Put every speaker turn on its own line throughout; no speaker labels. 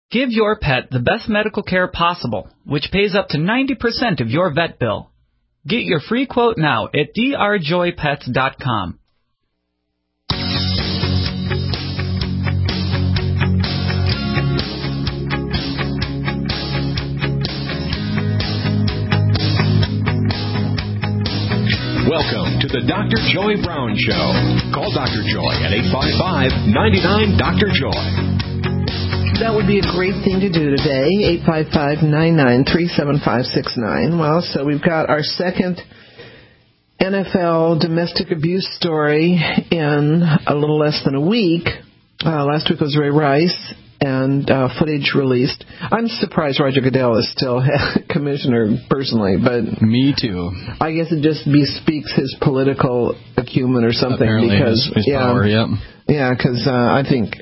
Give your pet the best medical care possible, which pays up to 90% of your vet bill. Get your free quote now at drjoypets.com.
Welcome to the Dr. Joy Brown Show. Call Dr. Joy at 855-99-DR-JOY.
That would be a great thing to do today, 855-993-7569. Well, so we've got our second NFL domestic abuse story in a little less than a week. Last week was Ray Rice, and footage released. I'm surprised Roger Goodell is still commissioner personally, but
me too.
I guess it just bespeaks his political acumen or something.
Apparently
because
his power, yeah.
Yeah, because I think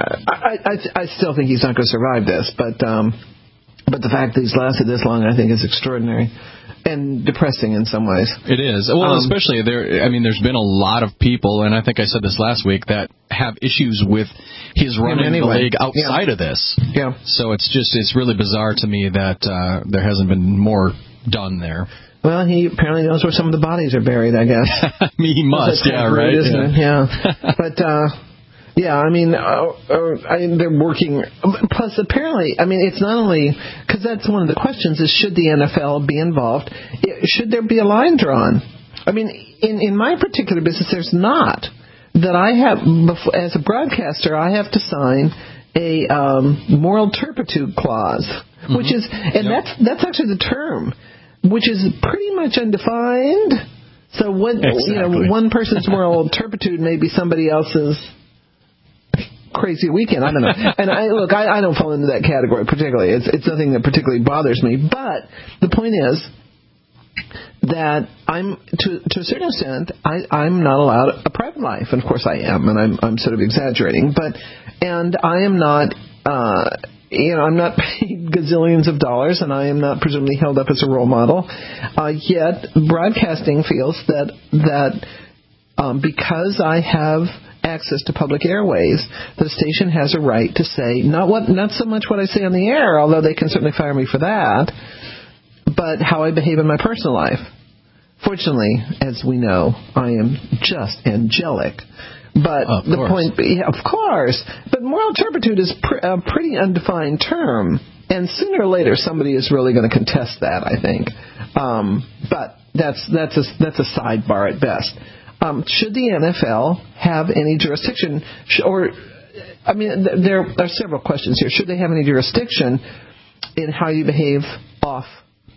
I still think he's not going to survive this, but the fact that he's lasted this long, I think, is extraordinary and depressing in some ways.
It is. Well, especially there's been a lot of people, and I think I said this last week, that have issues with his running the league outside of this.
Yeah.
So it's really bizarre to me that there hasn't been more done there.
Well, he apparently knows where some of the bodies are buried, I guess.
He must, yeah, right?
Isn't it? Yeah. But, yeah, they're working. Plus, apparently, it's not only because that's one of the questions: is should the NFL be involved? Should there be a line drawn? In my particular business, there's not. That I have, as a broadcaster, I have to sign a moral turpitude clause, which is, and that's actually the term, which is pretty much undefined. So one person's moral turpitude may be somebody else's crazy weekend. I don't know. And I don't fall into that category particularly. It's nothing that particularly bothers me. But the point is that I'm to a certain extent I'm not allowed a private life, and of course I am, and I'm sort of exaggerating. And I am not. I'm not paid gazillions of dollars, and I am not presumably held up as a role model. Yet broadcasting feels that because I have access to public airways, the station has a right to say not so much what I say on the air, although they can certainly fire me for that, but how I behave in my personal life. Fortunately, as we know, I am just angelic. But the point, of course, but moral turpitude is a pretty undefined term, and sooner or later somebody is really going to contest that, I think. But that's a sidebar at best. Should the NFL have any jurisdiction, there are several questions here. Should they have any jurisdiction in how you behave off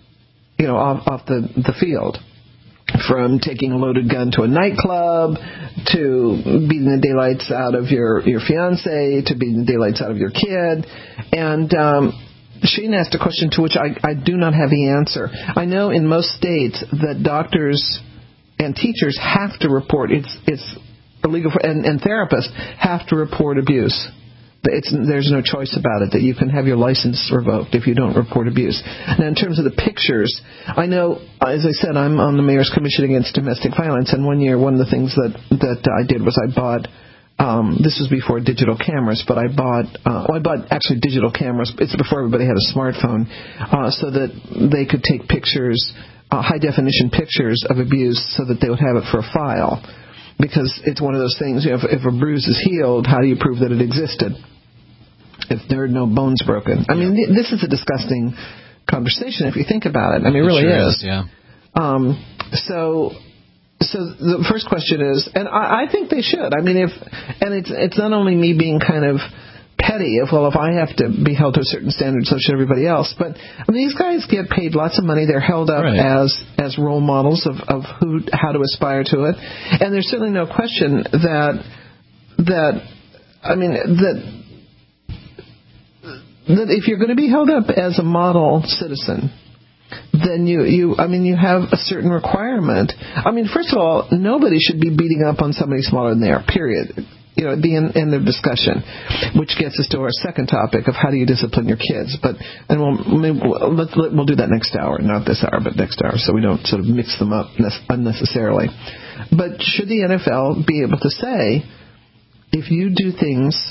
the field? From taking a loaded gun to a nightclub, to beating the daylights out of your fiancé, to beating the daylights out of your kid. And Shane asked a question to which I do not have the answer. I know in most states that doctors and teachers have to report, it's illegal, and therapists have to report abuse. There's no choice about it, that you can have your license revoked if you don't report abuse. Now, in terms of the pictures, I know, as I said, I'm on the Mayor's Commission Against Domestic Violence, and one year, one of the things that I did was I bought, this was before digital cameras, but I bought actually digital cameras. It's before everybody had a smartphone, so that they could take pictures, high-definition pictures of abuse, so that they would have it for a file. Because it's one of those things, if a bruise is healed, how do you prove that it existed if there are no bones broken? This is a disgusting conversation if you think about it. It really
sure
is.
Yeah.
So the first question is, and I think they should. It's not only me being kind of petty if I have to be held to a certain standard, so should everybody else. But these guys get paid lots of money. They're held up as role models of how to aspire to it. And there's certainly no question that if you're going to be held up as a model citizen, then you have a certain requirement. First of all, nobody should be beating up on somebody smaller than they are, period. At the end of discussion, which gets us to our second topic of how do you discipline your kids. We'll do that next hour, not this hour, but next hour, so we don't sort of mix them up unnecessarily. But should the NFL be able to say, if you do things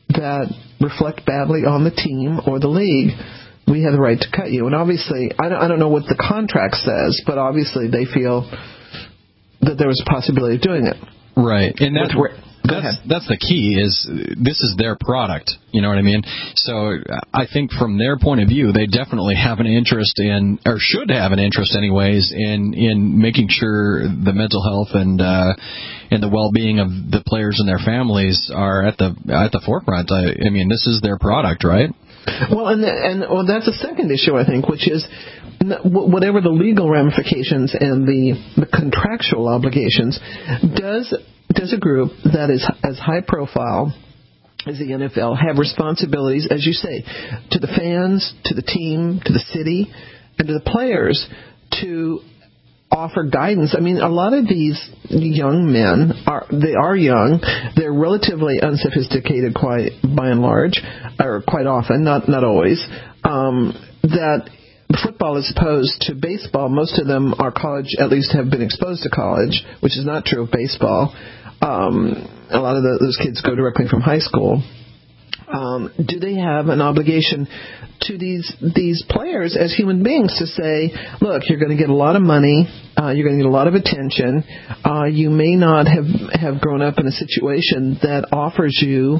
that reflect badly on the team or the league, we have the right to cut you. And obviously, I don't know what the contract says, but obviously they feel that there was a possibility of doing it.
Right. And that's the key, is this is their product. You know what I mean? So I think from their point of view, they definitely have an interest in, or should have an interest anyways, in making sure the mental health and the well-being of the players and their families are at the forefront. I mean, this is their product, right?
Well, and that's a second issue, I think, which is whatever the legal ramifications and the contractual obligations, does a group that is as high profile as the NFL have responsibilities, as you say, to the fans, to the team, to the city, and to the players to offer guidance? I mean, a lot of these young men are young. They're relatively unsophisticated, by and large, or quite often, not always. That football as opposed to baseball, most of them are college, at least have been exposed to college, which is not true of baseball. A lot of those kids go directly from high school. Do they have an obligation to these players as human beings to say, look, you're going to get a lot of money, you're going to get a lot of attention, you may not have grown up in a situation that offers you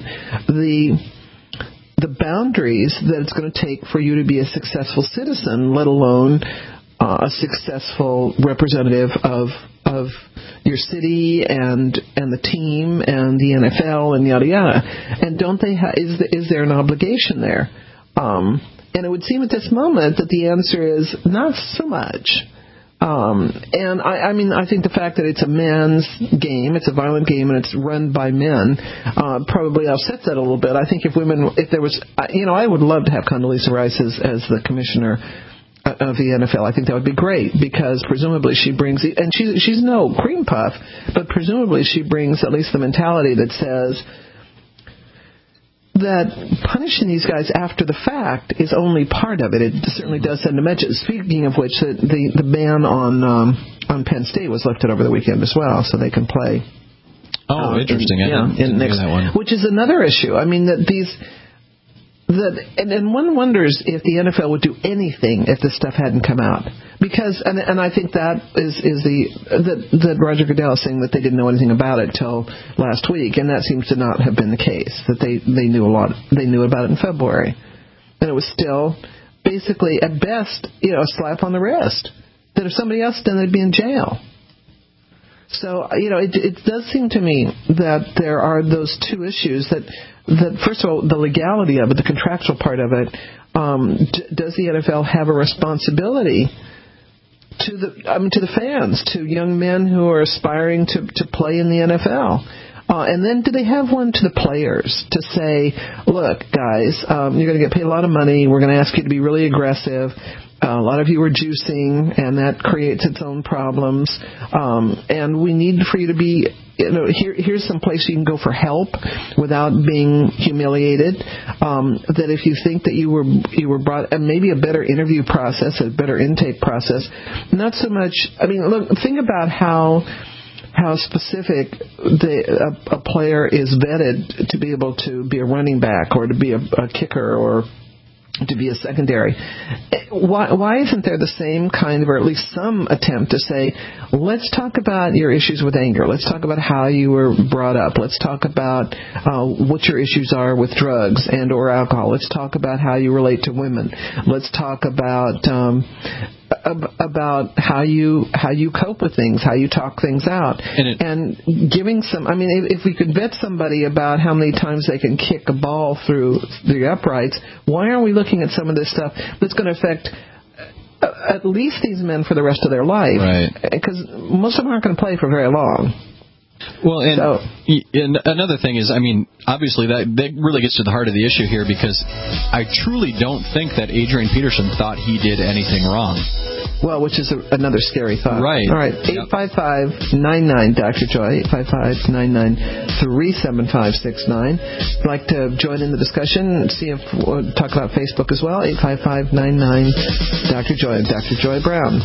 the boundaries that it's going to take for you to be a successful citizen, let alone a successful representative of your city and the team and the NFL and yada yada. And don't they is there an obligation there? And it would seem at this moment that the answer is not so much. And I mean, I think the fact that it's a men's game, it's a violent game, and it's run by men, probably offsets that a little bit. I think if there was, I would love to have Condoleezza Rice as the commissioner of the NFL. I think that would be great, because presumably she brings, and she's no cream puff, but presumably she brings at least the mentality that says that punishing these guys after the fact is only part of it. It certainly does send a message. Speaking of which, the ban on Penn State was lifted over the weekend as well, so they can play.
Oh, interesting. I didn't hear that one.
Which is another issue. I mean, and one wonders if the NFL would do anything if this stuff hadn't come out, because and I think that is that Roger Goodell is saying that they didn't know anything about it till last week, and that seems to not have been the case. That they knew a lot. They knew about it in February, and it was still basically at best a slap on the wrist. That if somebody else did, they'd be in jail. So it does seem to me that there are those two issues that first of all, the legality of it, the contractual part of it, does the NFL have a responsibility to the fans, to young men who are aspiring to play in the NFL? And then do they have one to the players to say, look, guys, you're going to get paid a lot of money. We're going to ask you to be really aggressive. A lot of you are juicing, and that creates its own problems. And we need for you to be, here's some place you can go for help without being humiliated. That if you think that you were brought, and maybe a better interview process, a better intake process, not so much. I mean, look, think about how specific a player is vetted to be able to be a running back or to be a kicker or to be a secondary. Why isn't there the same kind of, or at least some attempt to say, let's talk about your issues with anger. Let's talk about how you were brought up. Let's talk about what your issues are with drugs and or alcohol. Let's talk about how you relate to women. Let's talk about how you cope with things, how you talk things out, and giving some. I mean, if we could vet somebody about how many times they can kick a ball through the uprights, why aren't we looking at some of this stuff that's going to affect at least these men for the rest of their life?
Right.
Because most of them aren't going to play for very long.
Well, and another thing is, I mean, obviously that really gets to the heart of the issue here, because I truly don't think that Adrian Peterson thought he did anything wrong.
Well, which is another scary thought.
Right.
All right, 855-99-Dr. Joy, 855-99-37569. If you'd like to join in the discussion, see if we'll talk about Facebook as well, 855-99-Dr. Joy, Dr. Joy Brown.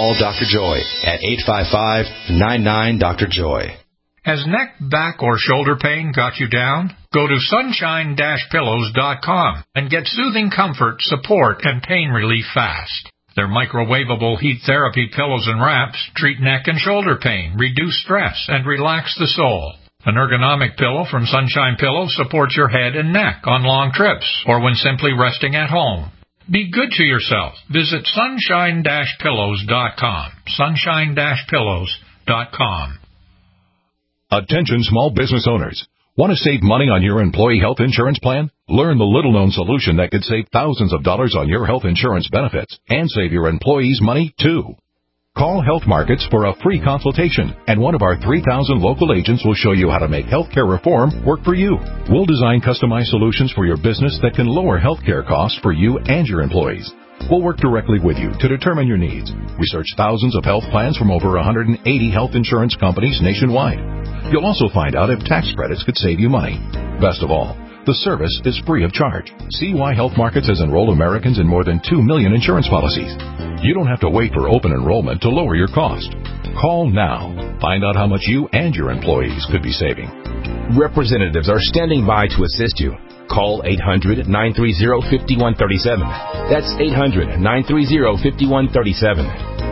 Call Dr. Joy at 855-99-DR-JOY.
Has neck, back, or shoulder pain got you down? Go to sunshine-pillows.com and get soothing comfort, support, and pain relief fast. Their microwavable heat therapy pillows and wraps treat neck and shoulder pain, reduce stress, and relax the soul. An ergonomic pillow from Sunshine Pillows supports your head and neck on long trips or when simply resting at home. Be good to yourself. Visit sunshine-pillows.com. Sunshine-pillows.com.
Attention small business owners. Want to save money on your employee health insurance plan? Learn the little-known solution that could save thousands of dollars on your health insurance benefits and save your employees money, too. Call Health Markets for a free consultation, and one of our 3,000 local agents will show you how to make healthcare reform work for you. We'll design customized solutions for your business that can lower healthcare costs for you and your employees. We'll work directly with you to determine your needs. Research thousands of health plans from over 180 health insurance companies nationwide. You'll also find out if tax credits could save you money. Best of all, the service is free of charge. See why Health Markets has enrolled Americans in more than 2 million insurance policies. You don't have to wait for open enrollment to lower your cost. Call now. Find out how much you and your employees could be saving.
Representatives are standing by to assist you. Call 800-930-5137. That's 800-930-5137.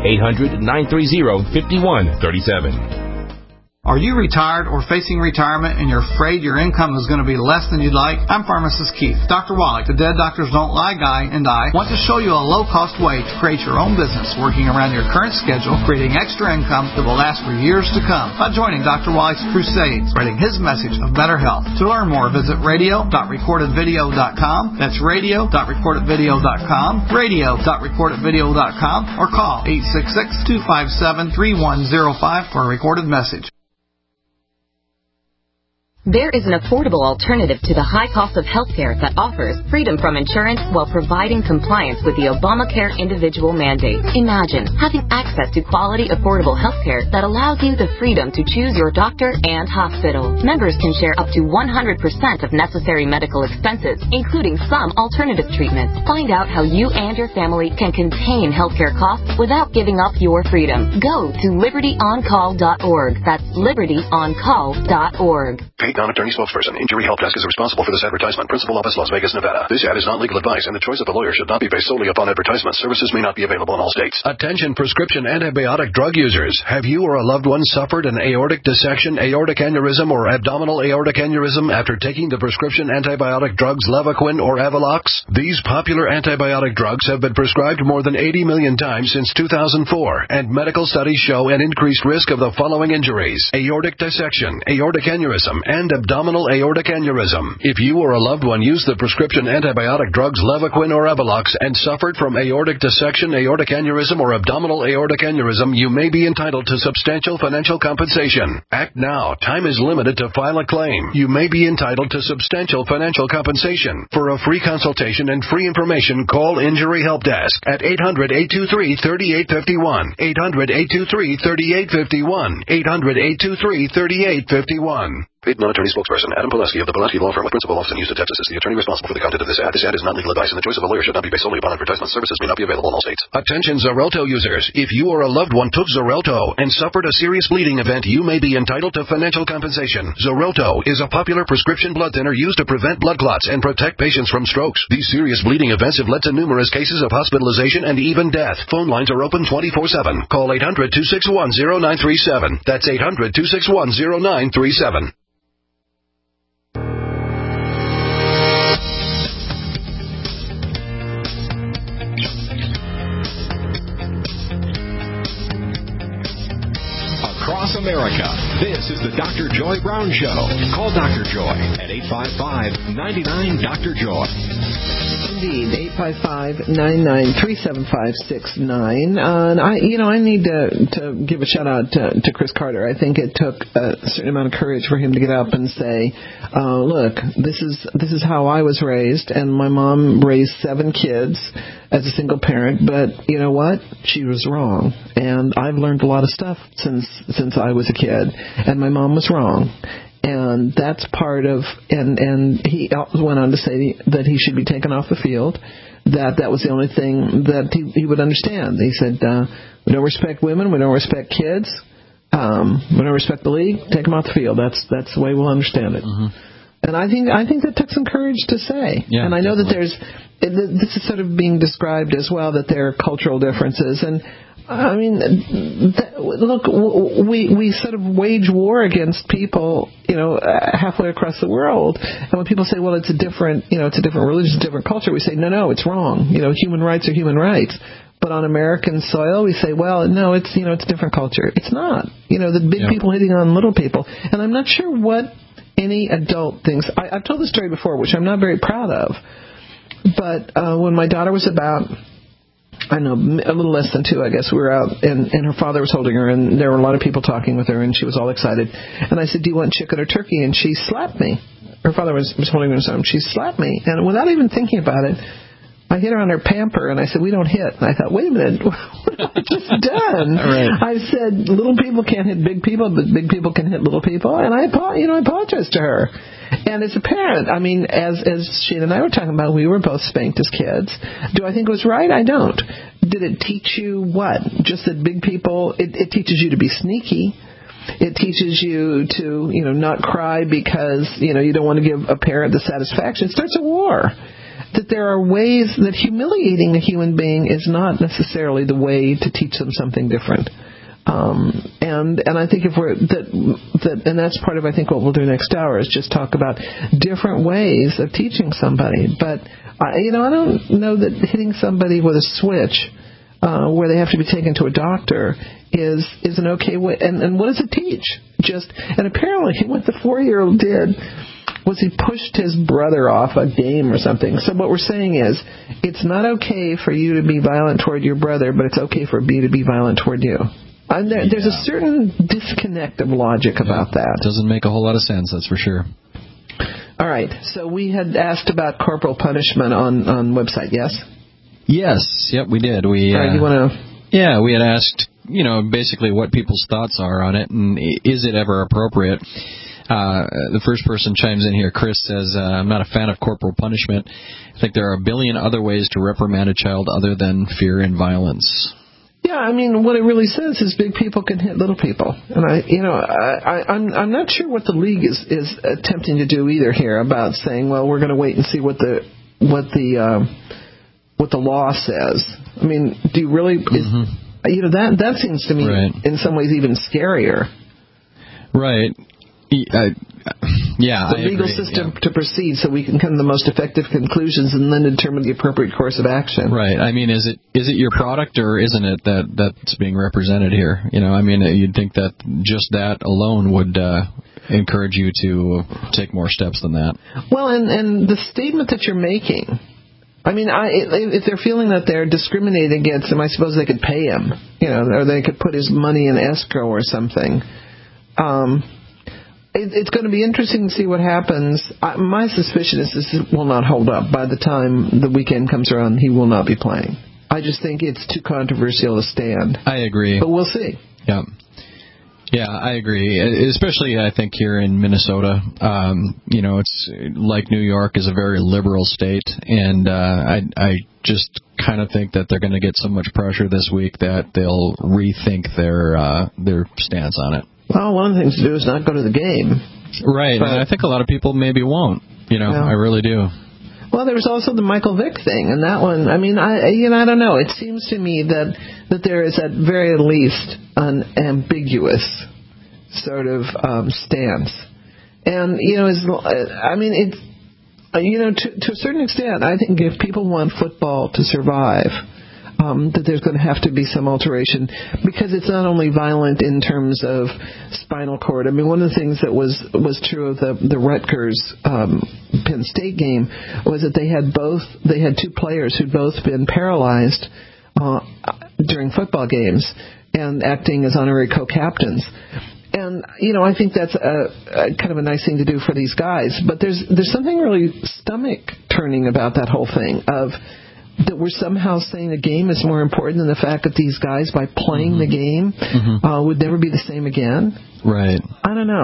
800-930-5137.
Are you retired or facing retirement and you're afraid your income is going to be less than you'd like? I'm Pharmacist Keith. Dr. Wallach, the Dead Doctors Don't Lie guy, and I want to show you a low-cost way to create your own business working around your current schedule, creating extra income that will last for years to come by joining Dr. Wallach's crusade, spreading his message of better health. To learn more, visit radio.recordedvideo.com. That's radio.recordedvideo.com, radio.recordedvideo.com, or call 866-257-3105 for a recorded message.
There is an affordable alternative to the high cost of healthcare that offers freedom from insurance while providing compliance with the Obamacare individual mandate. Imagine having access to quality, affordable healthcare that allows you the freedom to choose your doctor and hospital. Members can share up to 100% of necessary medical expenses, including some alternative treatments. Find out how you and your family can contain healthcare costs without giving up your freedom. Go to libertyoncall.org. That's libertyoncall.org.
Non-attorney spokesperson. Injury Help Desk is responsible for this advertisement. Principal office, Las Vegas, Nevada. This ad is not legal advice, and the choice of the lawyer should not be based solely upon advertisement. Services may not be available in all states.
Attention prescription antibiotic drug users. Have you or a loved one suffered an aortic dissection, aortic aneurysm, or abdominal aortic aneurysm after taking the prescription antibiotic drugs Levaquin or Avelox? These popular antibiotic drugs have been prescribed more than 80 million times since 2004, and medical studies show an increased risk of the following injuries: aortic dissection, aortic aneurysm, and abdominal aortic aneurysm. If you or a loved one used the prescription antibiotic drugs Levaquin or Avelox and suffered from aortic dissection, aortic aneurysm, or abdominal aortic aneurysm, you may be entitled to substantial financial compensation. Act now. Time is limited to file a claim. You may be entitled to substantial financial compensation. For a free consultation and free information, call Injury Help Desk at 800-823-3851. 800-823-3851. 800-823-3851.
Paid non-attorney spokesperson Adam Pileski of the Pileski Law Firm with principal office in Houston, Texas is the attorney responsible for the content of this ad. This ad is not legal advice, and the choice of a lawyer should not be based solely upon advertisement. Services may not be available in all states.
Attention Xarelto users. If you or a loved one took Xarelto and suffered a serious bleeding event, you may be entitled to financial compensation. Xarelto is a popular prescription blood thinner used to prevent blood clots and protect patients from strokes. These serious bleeding events have led to numerous cases of hospitalization and even death. Phone lines are open 24/7. Call 800-261-0937. That's 800-261-0937.
Across America, this is the Dr. Joy Brown Show. Call Dr. Joy at 855-99-DR-JOY.
Indeed, 855-99-37569. And I need to give a shout out to Chris Carter. I think it took a certain amount of courage for him to get up and say, look, this is how I was raised, and my mom raised 7 kids as a single parent, but you know what? She was wrong. And I've learned a lot of stuff since I was a kid, and my mom was wrong. And that's part of, and he went on to say that he should be taken off the field, that was the only thing that he would understand. He said, we don't respect women, we don't respect kids, we don't respect the league, take them off the field. That's the way we'll understand it. Mm-hmm. And I think that took some courage to say. Yeah, and I know definitely. That this is sort of being described as well, that there are cultural differences. And I mean, look, we sort of wage war against people, halfway across the world. And when people say, well, it's a different religion, a different culture, we say, no, it's wrong. Human rights are human rights. But on American soil, we say, well, no, it's a different culture. It's not. The big people hitting on little people. And I'm not sure what any adult thinks. I've told this story before, which I'm not very proud of. But when my daughter was about, I don't know, a little less than 2, I guess, we were out, and her father was holding her, and there were a lot of people talking with her, and she was all excited. And I said, do you want chicken or turkey? And she slapped me. Her father was holding her, and she slapped me. And without even thinking about it, I hit her on her pamper, and I said, we don't hit. And I thought, wait a minute, what have I just done? Right. I said, little people can't hit big people, but big people can hit little people. And I apologized to her. And as a parent, I mean, as Shane and I were talking about, we were both spanked as kids. Do I think it was right? I don't. Did it teach you what? Just that big people, it teaches you to be sneaky. It teaches you to, not cry because, you don't want to give a parent the satisfaction. It starts a war. That there are ways that humiliating a human being is not necessarily the way to teach them something different. And I think if we're and that's part of, I think, what we'll do next hour is just talk about different ways of teaching somebody. But I don't know that hitting somebody with a switch where they have to be taken to a doctor is an okay way. And what does it teach? And apparently what the 4-year-old did was he pushed his brother off a game or something. So what we're saying is, it's not okay for you to be violent toward your brother, but it's okay for me to be violent toward you. And there's a certain disconnect of logic about that.
It doesn't make a whole lot of sense, that's for sure.
All right. So we had asked about corporal punishment on website, yes?
Yes. Yep, we did. We
you want to...
Yeah, we had asked, basically what people's thoughts are on it, and is it ever appropriate? The first person chimes in here. Chris says, I'm not a fan of corporal punishment. I think there are a billion other ways to reprimand a child other than fear and violence.
Yeah, I mean, what it really says is big people can hit little people. And I'm not sure what the league is attempting to do either here about saying, well, we're going to wait and see what the law says. I mean, do you really, that seems to me in some ways even scarier.
Right.
The legal system to proceed so we can come to the most effective conclusions and then determine the appropriate course of action.
Right. I mean, is it your product or isn't it that's being represented here? I mean, you'd think that just that alone would encourage you to take more steps than that.
Well, and the statement that you're making, I mean, if they're feeling that they're discriminated against him, I suppose they could pay him, or they could put his money in escrow or something. It's going to be interesting to see what happens. My suspicion is this will not hold up. By the time the weekend comes around, he will not be playing. I just think it's too controversial to stand.
I agree.
But we'll see.
Yeah. Yeah, I agree. Especially, I think, here in Minnesota. It's like New York is a very liberal state, and I just kind of think that they're going to get so much pressure this week that they'll rethink their stance on it.
Well, one of the things to do is not go to the game.
Right, and I think a lot of people maybe won't. I really do.
Well, there was also the Michael Vick thing, and that one, I mean, I don't know. It seems to me that there is at very least an ambiguous sort of stance. And, to a certain extent, I think if people want football to survive, that there's going to have to be some alteration, because it's not only violent in terms of spinal cord. I mean, one of the things that was true of the Rutgers Penn State game was that they had two players who'd both been paralyzed during football games and acting as honorary co-captains. And, I think that's a kind of a nice thing to do for these guys. But there's something really stomach-turning about that whole thing that we're somehow saying the game is more important than the fact that these guys, by playing the game, would never be the same again.
Right.
I don't know.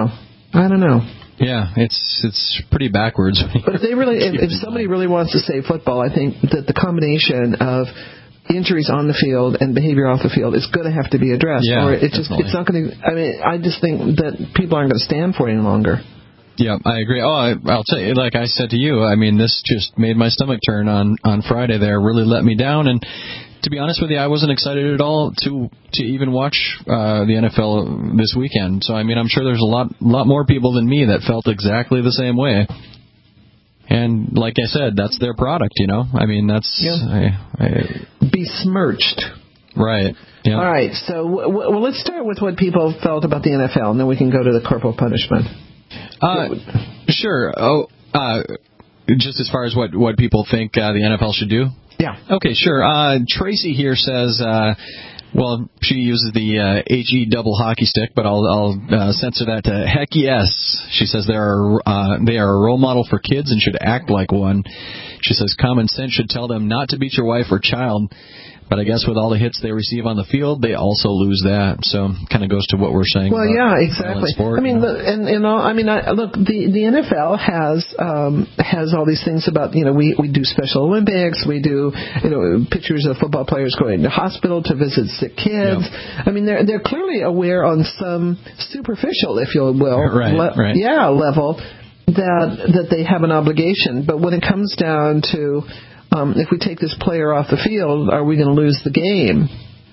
I don't know.
Yeah, it's pretty backwards.
But if they really, if somebody really wants to save football, I think that the combination of injuries on the field and behavior off the field is going to have to be addressed.
Yeah,
or it's not going to. I mean, I just think that people aren't going to stand for it any longer.
Yeah, I agree. Oh, I'll tell you, like I said to you, I mean, this just made my stomach turn on Friday there, really let me down. And to be honest with you, I wasn't excited at all to even watch the NFL this weekend. So, I mean, I'm sure there's a lot more people than me that felt exactly the same way. And like I said, that's their product, you know? I mean, that's...
besmirched.
Right. Yeah.
All right, so well, let's start with what people felt about the NFL, and then we can go to the corporal punishment.
Sure. Just as far as what people think the NFL should do?
Yeah.
Okay, sure. Tracy here says, well, she uses the HE double hockey stick, but I'll censor that to heck yes. She says they are a role model for kids and should act like one. She says common sense should tell them not to beat your wife or child. But I guess with all the hits they receive on the field, they also lose that. So kind of goes to what we're saying.
Well, yeah, exactly.
Sport,
I mean, look, the NFL has all these things about, you know, we do Special Olympics, we do, you know, pictures of football players going to hospital to visit sick kids. Yeah. I mean, they're clearly aware on some superficial, if you will, level that they have an obligation. But when it comes down to if we take this player off the field, are we going to lose the game?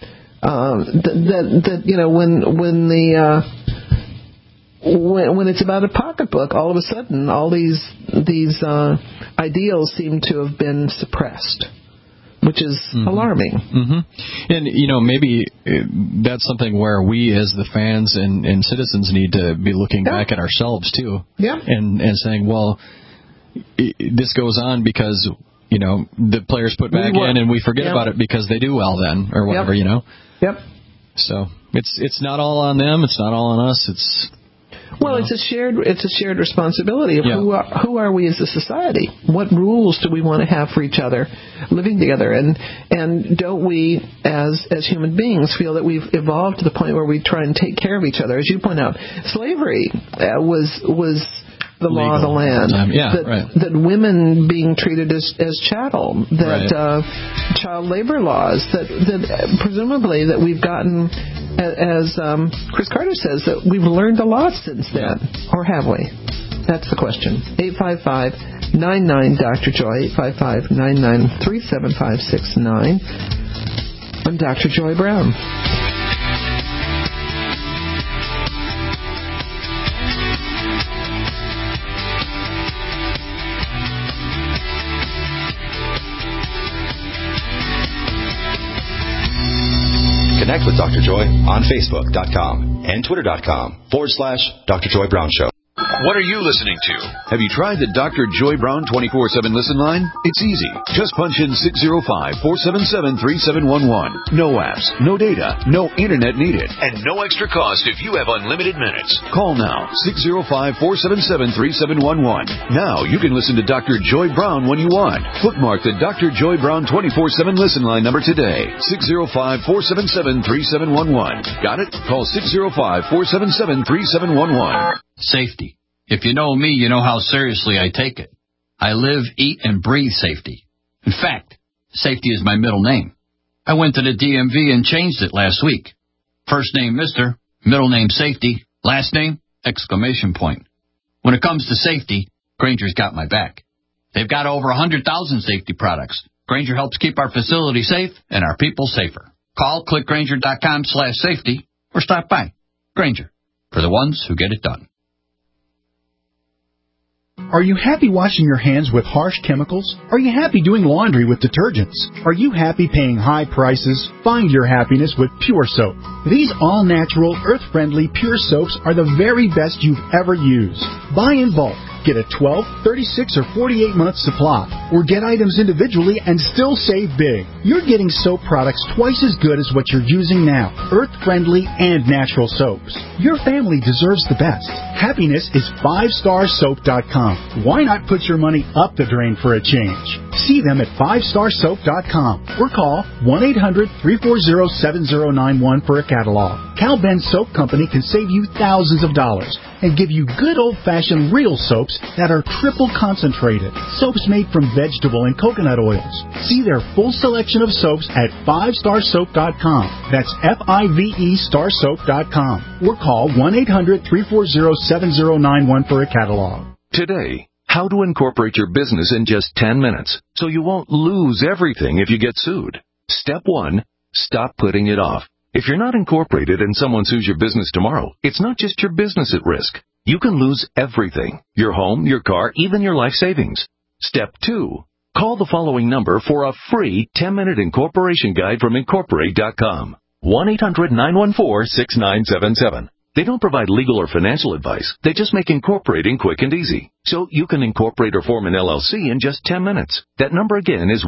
You know, when it's about a pocketbook, all of a sudden, all these ideals seem to have been suppressed, which is alarming.
Mm-hmm. And you know, maybe that's something where we, as the fans and citizens, need to be looking back at ourselves too, and saying, well, this goes on because, you know, the players put back in and we forget about it because they do well then or whatever, you know.
Yep.
So it's not all on them. It's not all on us. It's
a shared responsibility of who are we as a society? What rules do we want to have for each other living together? And don't we as human beings feel that we've evolved to the point where we try and take care of each other? As you point out, slavery was the law of the land. That women being treated as chattel, that child labor laws, that presumably that we've gotten, as Chris Carter says, that we've learned a lot since then, or have we? That's the question. 855-99-Dr. Joy, 855-99-37569. I'm Dr. Joy Brown.
Connect with Dr. Joy on Facebook.com and Twitter.com/Dr. Joy Brown Show.
What are you listening to? Have you tried the Dr. Joy Brown 24/7 listen line? It's easy. Just punch in 605-477-3711. No apps, no data, no internet needed, and no extra cost if you have unlimited minutes. Call now, 605-477-3711. Now you can listen to Dr. Joy Brown when you want. Bookmark the Dr. Joy Brown 24/7 listen line number today, 605-477-3711. Got it? Call 605-477-3711.
Safety. If you know me, you know how seriously I take it. I live, eat, and breathe safety. In fact, safety is my middle name. I went to the DMV and changed it last week. First name Mr., middle name Safety, last name exclamation point. When it comes to safety, Grainger's got my back. They've got over 100,000 safety products. Grainger helps keep our facility safe and our people safer. Call, click Grainger.com/safety, or stop by. Grainger, for the ones who get it done.
Are you happy washing your hands with harsh chemicals? Are you happy doing laundry with detergents? Are you happy paying high prices? Find your happiness with Pure Soap. These all-natural, earth-friendly Pure Soaps are the very best you've ever used. Buy in bulk. Get a 12, 36, or 48-month supply. Or get items individually and still save big. You're getting soap products twice as good as what you're using now. Earth-friendly and natural soaps. Your family deserves the best. Happiness is 5starsoap.com. Why not put your money up the drain for a change? See them at 5starsoap.com or call 1-800-340-7091 for a catalog. Cal Ben Soap Company can save you thousands of dollars and give you good old-fashioned real soaps that are triple concentrated. Soaps made from vegetable and coconut oils. See their full selection of soaps at 5starsoap.com. That's F-I-V-E starsoap.com. Or call 1-800-340-7091 for a catalog.
Today, how to incorporate your business in just 10 minutes so you won't lose everything if you get sued. Step 1, stop putting it off. If you're not incorporated and someone sues your business tomorrow, it's not just your business at risk. You can lose everything: your home, your car, even your life savings. Step 2, call the following number for a free 10-minute incorporation guide from Incorporate.com. 1-800-914-6977. They don't provide legal or financial advice. They just make incorporating quick and easy. So you can incorporate or form an LLC in just 10 minutes. That number again is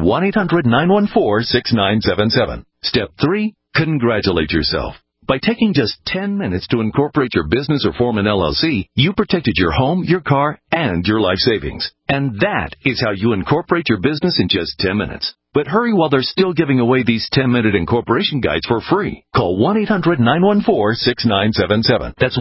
1-800-914-6977. Step 3, congratulate yourself. By taking just 10 minutes to incorporate your business or form an LLC, you protected your home, your car, and your life savings. And that is how you incorporate your business in just 10 minutes. But hurry while they're still giving away these 10-minute incorporation guides for free. Call 1-800-914-6977. That's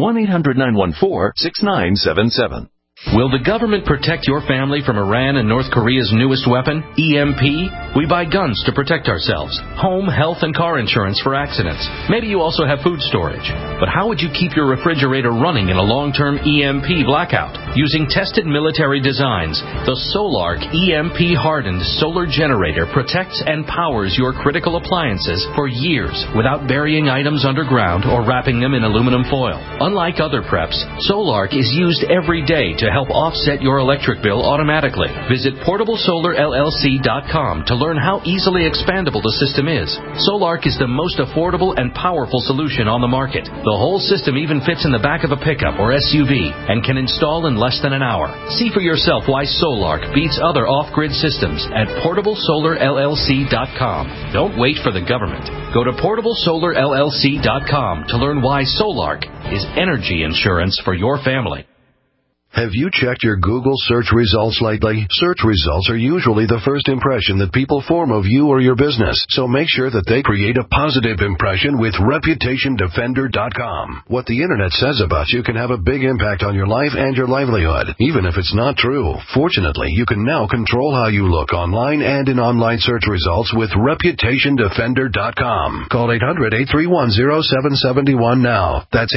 1-800-914-6977.
Will the government protect your family from Iran and North Korea's newest weapon, EMP? We buy guns to protect ourselves, home, health, and car insurance for accidents. Maybe you also have food storage. But how would you keep your refrigerator running in a long-term EMP blackout? Using tested military designs, the Solark EMP-hardened solar generator protects and powers your critical appliances for years without burying items underground or wrapping them in aluminum foil. Unlike other preps, Solark is used every day to help offset your electric bill automatically. Visit PortableSolarLLC.com to learn how easily expandable the system is. Solark is the most affordable and powerful solution on the market. The whole system even fits in the back of a pickup or SUV and can install in less than an hour. See for yourself why Solark beats other off-grid systems at PortableSolarLLC.com. Don't wait for the government. Go to PortableSolarLLC.com to learn why Solark is energy insurance for your family.
Have you checked your Google search results lately? Search results are usually the first impression that people form of you or your business, so make sure that they create a positive impression with ReputationDefender.com. What the Internet says about you can have a big impact on your life and your livelihood, even if it's not true. Fortunately, you can now control how you look online and in online search results with ReputationDefender.com. Call 800-831-0771 now. That's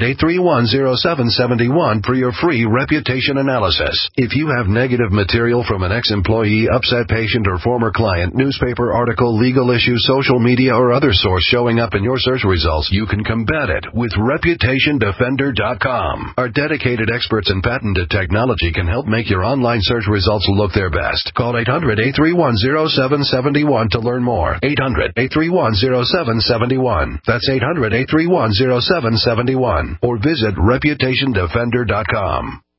800-831-0771 for your free reputation analysis. If you have negative material from an ex-employee, upset patient, or former client, newspaper article, legal issue, social media, or other source showing up in your search results, you can combat it with ReputationDefender.com. Our dedicated experts in patented technology can help make your online search results look their best. Call 800-831-0771 to learn more. 800-831-0771. That's 800-831-0771. Or visit ReputationDefender.com.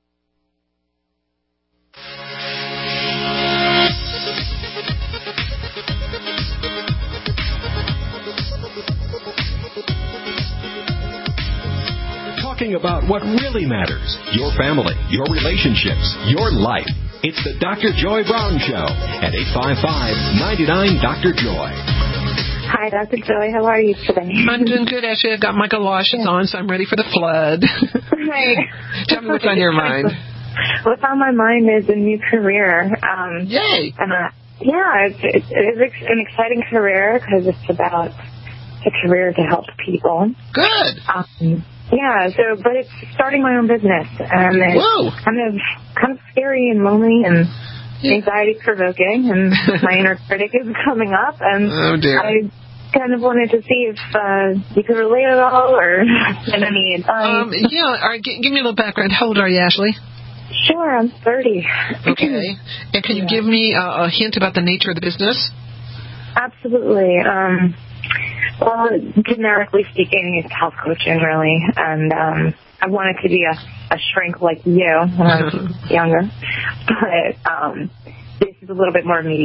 Talking about what really matters, your family, your relationships, your life. It's the Dr. Joy Brown Show at 855-99-DR-JOY.
Hi, Dr. Joy. How are you today?
I'm doing good, Ashley. I've got my galoshes on, so I'm ready for the flood.
Hi.
Tell me what's on your mind.
What's on my mind is a new career.
Yay!
And it is an exciting career because it's about a career to help people.
Good.
But it's starting my own business, and it's kind of scary and lonely and anxiety-provoking, and my inner critic is coming up, and I kind of wanted to see if you could relate at all or get any advice.
All right, give me a little background. How old are you, Ashley?
Sure, I'm 30.
Okay. And can you give me a hint about the nature of the business?
Absolutely. Well, generically speaking, it's health coaching, really. And I wanted to be a shrink like you when I was younger. But this is a little bit more immediate.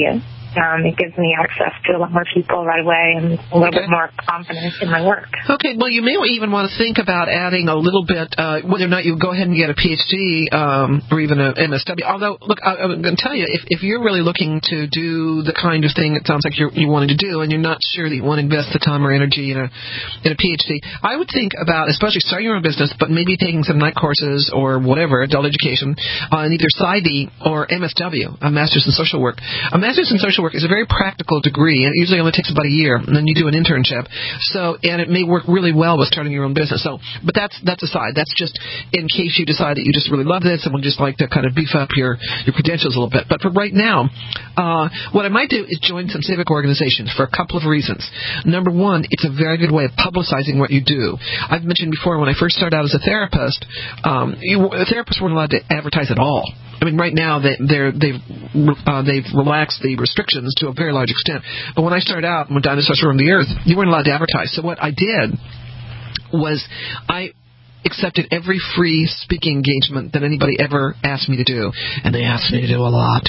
it gives me access to a lot more people right away and a little bit more confidence in my work.
Okay, well, you may even want to think about adding a little bit, whether or not you go ahead and get a PhD or even an MSW. Although, look, I'm going to tell you, if you're really looking to do the kind of thing it sounds like you're wanting to do, and you're not sure that you want to invest the time or energy in a PhD, I would think about, especially starting your own business, but maybe taking some night courses or whatever, adult education, in either PsyD or MSW, a Master's in Social Work. A Master's in Social Work is a very practical degree, and it usually only takes about a year, and then you do an internship. And it may work really well with starting your own business. But that's aside. That's just in case you decide that you just really love this and would just like to kind of beef up your credentials a little bit. But for right now, what I might do is join some civic organizations for a couple of reasons. Number one, it's a very good way of publicizing what you do. I've mentioned before, when I first started out as a therapist, therapists weren't allowed to advertise at all. I mean, right now they've relaxed the restrictions to a very large extent. But when I started out, when dinosaurs roamed the earth, you weren't allowed to advertise. So what I did was I accepted every free speaking engagement that anybody ever asked me to do, and they asked me to do a lot.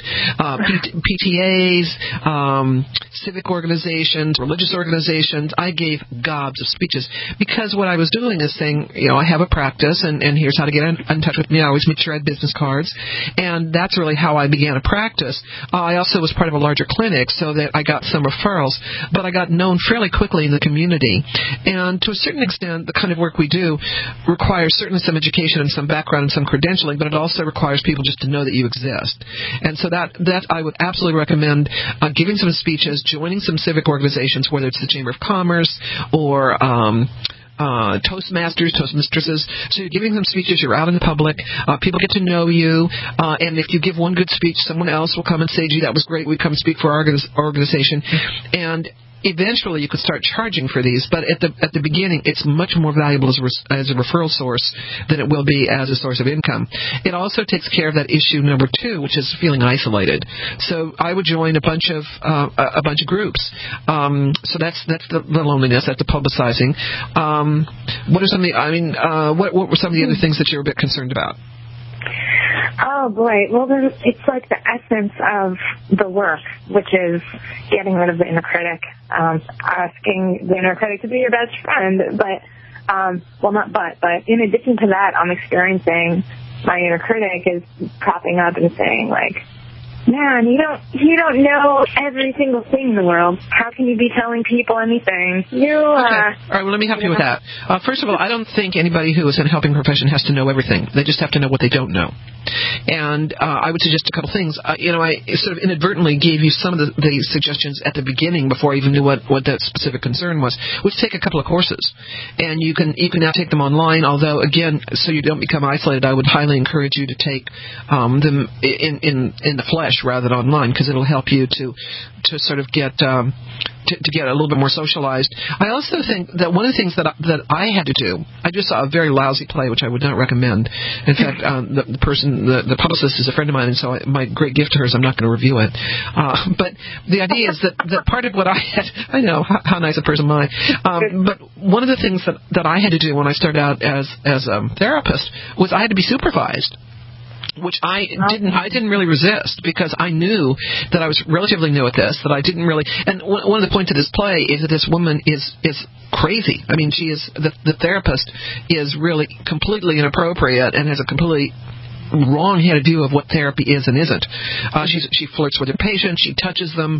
PTAs, civic organizations, religious organizations. I gave gobs of speeches because what I was doing is saying, I have a practice, and here's how to get in touch with me. I always make sure I had business cards, and that's really how I began a practice. I also was part of a larger clinic, so that I got some referrals, but I got known fairly quickly in the community. And to a certain extent, the kind of work we do requires certainly some education and some background and some credentialing, but it also requires people just to know that you exist. And so that I would absolutely recommend giving some speeches, joining some civic organizations, whether it's the Chamber of Commerce or Toastmasters, Toastmistresses. So you're giving them speeches, you're out in the public, people get to know you, and if you give one good speech, someone else will come and say, gee, that was great, we come speak for our organization. And eventually you could start charging for these, but at the beginning it's much more valuable as a referral source than it will be as a source of income. It also takes care of that issue number 2, which is feeling isolated. So I would join a bunch of groups. So that's the loneliness, that's the publicizing. What are some of the what were some of the other things that you're a bit concerned about?
Oh, boy. Well, it's like the essence of the work, which is getting rid of the inner critic, asking the inner critic to be your best friend. But in addition to that, I'm experiencing my inner critic is propping up and saying, like, man, you don't know every single thing in the world. How can you be telling people anything?
Okay. All right, well, let me help you with that. First of all, I don't think anybody who is in a helping profession has to know everything. They just have to know what they don't know. And I would suggest a couple things. I sort of inadvertently gave you some of the suggestions at the beginning before I even knew what that specific concern was, which take a couple of courses. And you can now take them online, although, again, so you don't become isolated, I would highly encourage you to take them in the flesh rather than online, because it'll help you to sort of get to get a little bit more socialized. I also think that one of the things that I had to do, I just saw a very lousy play, which I would not recommend. In fact, the publicist is a friend of mine, and so my great gift to her is I'm not going to review it. But the idea is that part of what I had, I know how nice a person am I, but one of the things that I had to do when I started out as a therapist was I had to be supervised, which I didn't really resist, because I knew that I was relatively new at this, that I didn't really, and one of the points of this play is that this woman is crazy. I mean, she is, the therapist is really completely inappropriate and has a completely wrong-headed view of what therapy is and isn't. She flirts with her patients, she touches them,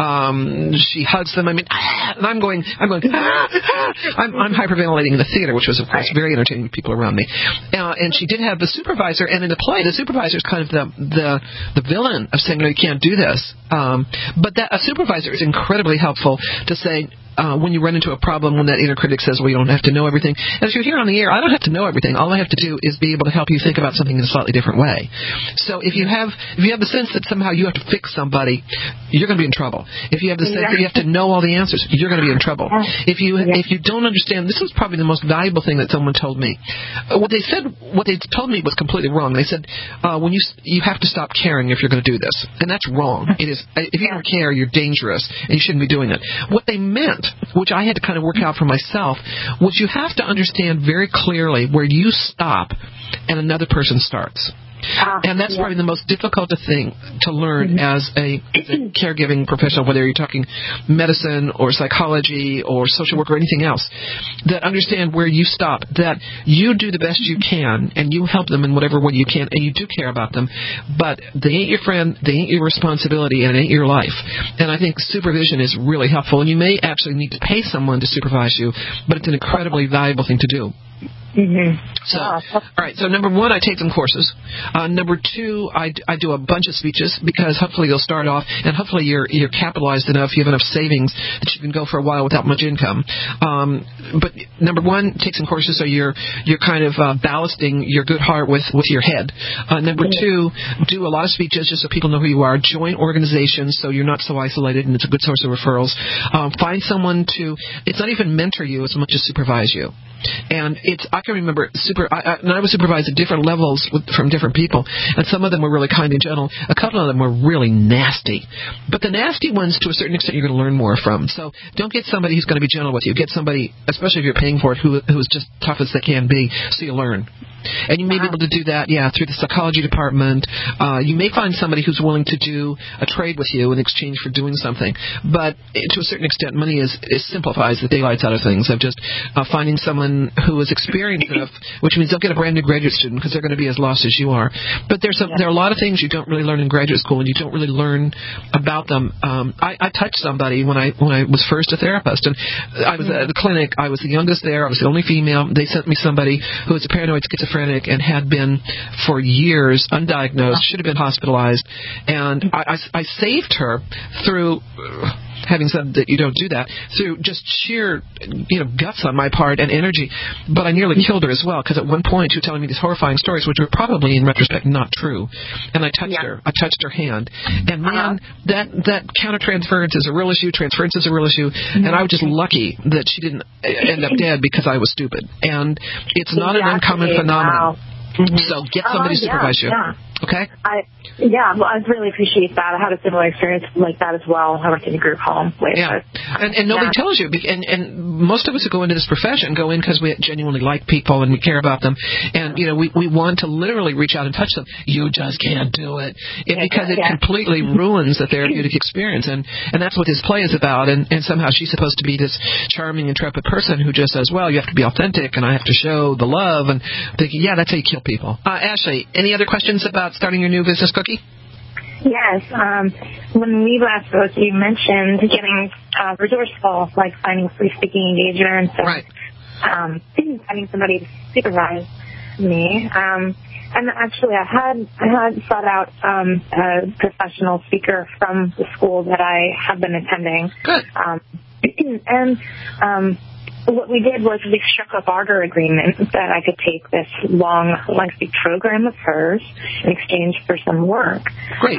she hugs them. I mean, and I'm hyperventilating in the theater, which was, of course, very entertaining with people around me. And she did have the supervisor, and in the play, the supervisor is kind of the villain of saying, no, you can't do this. But a supervisor is incredibly helpful to say, when you run into a problem, when that inner critic says, well, you don't have to know everything. And if you're here on the air, I don't have to know everything. All I have to do is be able to help you think about something in a slightly different way. So if you have the sense that somehow you have to fix somebody, you're going to be in trouble. If you have the sense that you have to know all the answers, you're going to be in trouble. If you don't understand, this was probably the most valuable thing that someone told me. What they told me was completely wrong. They said, when you have to stop caring if you're going to do this. And that's wrong. It is, if you don't care, you're dangerous, and you shouldn't be doing it. What they meant, which I had to kind of work out for myself, was you have to understand very clearly where you stop and another person starts. And that's probably the most difficult thing to learn as a caregiving professional, whether you're talking medicine or psychology or social work or anything else, that understand where you stop, that you do the best you can and you help them in whatever way you can and you do care about them, but they ain't your friend, they ain't your responsibility, and it ain't your life. And I think supervision is really helpful, and you may actually need to pay someone to supervise you, but it's an incredibly valuable thing to do. So, all right. So number one, I take some courses. Number two, I do a bunch of speeches because hopefully you'll start off and hopefully you're capitalized enough, you have enough savings that you can go for a while without much income. But number one, take some courses so you're kind of ballasting your good heart with your head. Number two, do a lot of speeches just so people know who you are. Join organizations so you're not so isolated, and it's a good source of referrals. Find someone it's not even mentor you as much as supervise you. And I can remember I was supervised at different levels from different people, and some of them were really kind and gentle. A couple of them were really nasty. But the nasty ones, to a certain extent, you're going to learn more from. So don't get somebody who's going to be gentle with you. Get somebody, especially if you're paying for it, who's just tough as they can be, so you learn. And you may be able to do that, through the psychology department. You may find somebody who's willing to do a trade with you in exchange for doing something. But to a certain extent, money simplifies the daylights out of things. Of just finding someone who is experienced enough, which means they'll get a brand new graduate student because they're going to be as lost as you are. But there are a lot of things you don't really learn in graduate school, and you don't really learn about them. I touched somebody when I was first a therapist, and I was at the clinic. I was the youngest there. I was the only female. They sent me somebody who was a paranoid schizophrenic and had been for years undiagnosed, should have been hospitalized, and I saved her through, having said that you don't do that, through just sheer guts on my part and energy, but I nearly killed her as well, because at one point she was telling me these horrifying stories which were probably in retrospect not true, and I touched her. I touched her hand, and man, that countertransference is a real issue, transference is a real issue, and I was just lucky that she didn't end up dead because I was stupid, and it's not an uncommon phenomenon. Wow. So get somebody to supervise you. Okay?
I really appreciate that. I had a similar experience like that as well. I worked in a group home.
And nobody tells you. And most of us who go into this profession go in because we genuinely like people and we care about them. And, we want to literally reach out and touch them. You just can't do it. Because it completely ruins the therapeutic experience. And that's what this play is about. And somehow she's supposed to be this charming, intrepid person who just says, well, you have to be authentic and I have to show the love. And thinking, that's how you kill people. Ashley, any other questions about starting your new business, Cookie?
Yes. When we last spoke, you mentioned getting resourceful, like finding free speaking engagements and finding somebody to supervise me. And actually, I had sought out a professional speaker from the school that I have been attending.
Good.
What we did was we struck a barter agreement that I could take this long, lengthy program of hers in exchange for some work.
Great.
So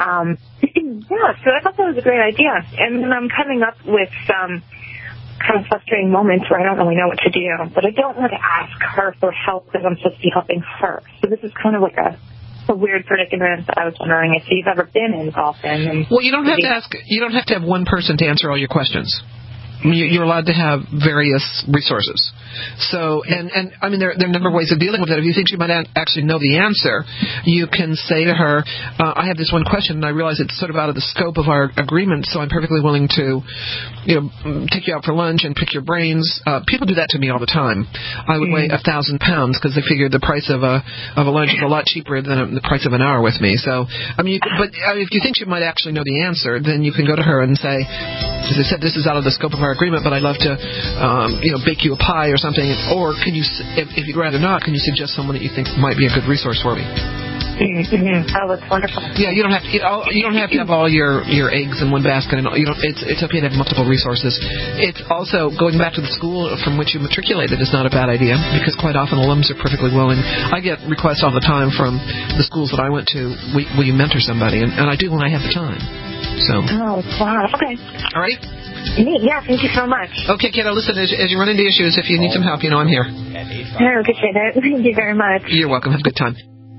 I thought that was a great idea. And then I'm coming up with some kind of frustrating moments where I don't really know what to do, but I don't want to ask her for help because I'm supposed to be helping her. So this is kind of like a weird predicament that I was wondering if you've ever been involved in.
Well, you don't have to ask. You don't have to have one person to answer all your questions. You're allowed to have various resources. So, and I mean, there are a number of ways of dealing with it. If you think she might actually know the answer, you can say to her, I have this one question, and I realize it's sort of out of the scope of our agreement, so I'm perfectly willing to, take you out for lunch and pick your brains. People do that to me all the time. I would weigh 1,000 pounds because they figure the price of a lunch is a lot cheaper than the price of an hour with me. So, I mean, if you think she might actually know the answer, then you can go to her and say, as I said, this is out of the scope of our agreement, but I'd love to, bake you a pie or something. Or can you, if you'd rather not, can you suggest someone that you think might be a good resource for me?
Oh, that's wonderful.
Yeah, you don't have to have all your eggs in one basket, and it's okay to have multiple resources. It's also going back to the school from which you matriculated is not a bad idea, because quite often alums are perfectly willing. I get requests all the time from the schools that I went to. Will you mentor somebody? And I do when I have the time. So.
Oh, wow. Okay.
All right.
Yeah, thank you so much.
Okay, kiddo, listen, as you run into issues, if you need some help, I'm here.
I appreciate it. Thank you very much.
You're welcome. Have a good time.